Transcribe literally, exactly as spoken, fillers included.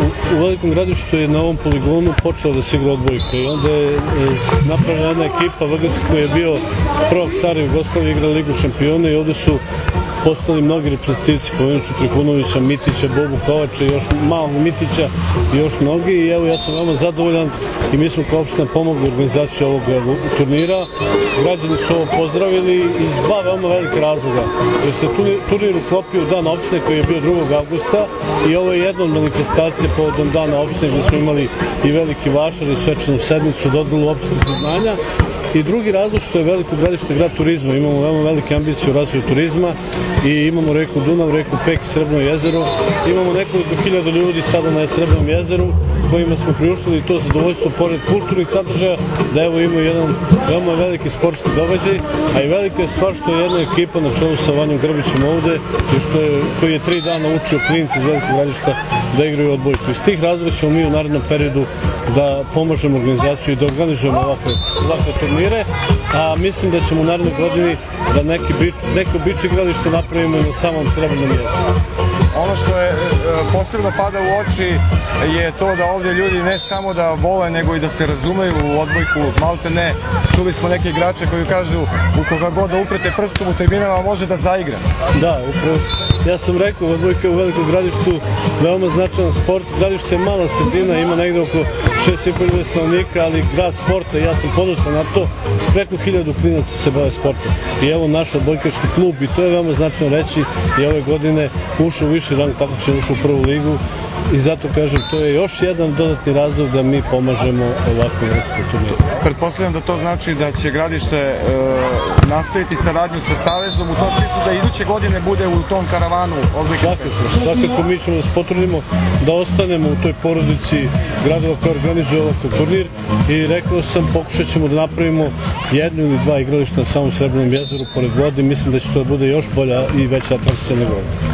u Velikom Gradištu je na ovom poligonu počela da se igra odbojka i onda je napravljena jedna ekipa V G S koji je bio prvak stare Jugoslavije, igra Ligu šampiona i ovde su postali mnogi reprezentativci, pomenuću Trifunovića, Mitića, Bobu Kovača, još malog Mitića i još mnogi i evo ja sam veoma zadovoljan i mi smo kao opština pomogli organizaciju ovog turnira. Građani su ovo pozdravili iz dva veoma velike razloga, jer se turnir uklopio u dan opštine koji je bio drugog avgusta i ovo je jedna od manifestacija povodom dana opštine gde smo imali i veliki vašar i svečanu sednicu, dodelu opštinskih priznanja. I drugi razlog što je Veliko Gradište grad turizma, imamo veoma velike ambicije u razvoju turizma i imamo reku Dunav, reku Pek i Srebrno jezero, imamo nekoliko hiljada ljudi sada na Srebrnom jezeru kojima smo priuštili to zadovoljstvo pored kulturnih sadržaja, da evo imaju jedan veoma veliki sportski događaj, a i velika je stvar što je jedna ekipa na čelu sa Vanjom Grbićem ovde i što je, koji je tri dana učio klinci iz Velikog Gradišta da igraju odbojku. Iz tih razloga ćemo mi u narednom periodu da pomožemo organizaciju i da organizujemo ovakve, ovakve turnire, a mislim da ćemo u narednoj godini da neki bič, neko bič igralište napravimo i na samom Srebrnom jezeru. Ono što je posebno pada u oči je to da ovdje ljudi ne samo da vole, nego i da se razumeju u odbojku. Malte ne, čuli smo neke igrače koji kažu u koga god da uprete prstom u tribinama može da zaigra. Da, upravo. Ja sam rekao, odbojka je u Velikom Gradištu veoma značajan sport. Gradište je mala sredina, ima negde oko šest i po hiljada stanovnika, ali grad sporta, ja sam ponosan na to, preko hiljadu klinaca se bave sportom. I evo naš odbojkaški klub, i to je veoma značajno reći, i ove godine ušao u viši rang, tako će ušao u prvu ligu, i zato kažem, to je još jedan dodatni razlog da mi pomažemo ovakvu vrstu turnira. Pretpostavljam da to znači da će Gradište e, nastaviti saradnju sa Savezom, u tom smislu da iduće godine bude u tom karavanu odbojka. Svakako, svakako mi ćemo da se potrudimo da ostanemo u toj porodici gradova koja organizuje ovakav turnir i rekao sam, pokušat ćemo da napravimo jednu ili dva igrališta na samom Srebrnom jezeru pored vode, mislim da će to bude još bolja i veća atrakcija nego ovdje.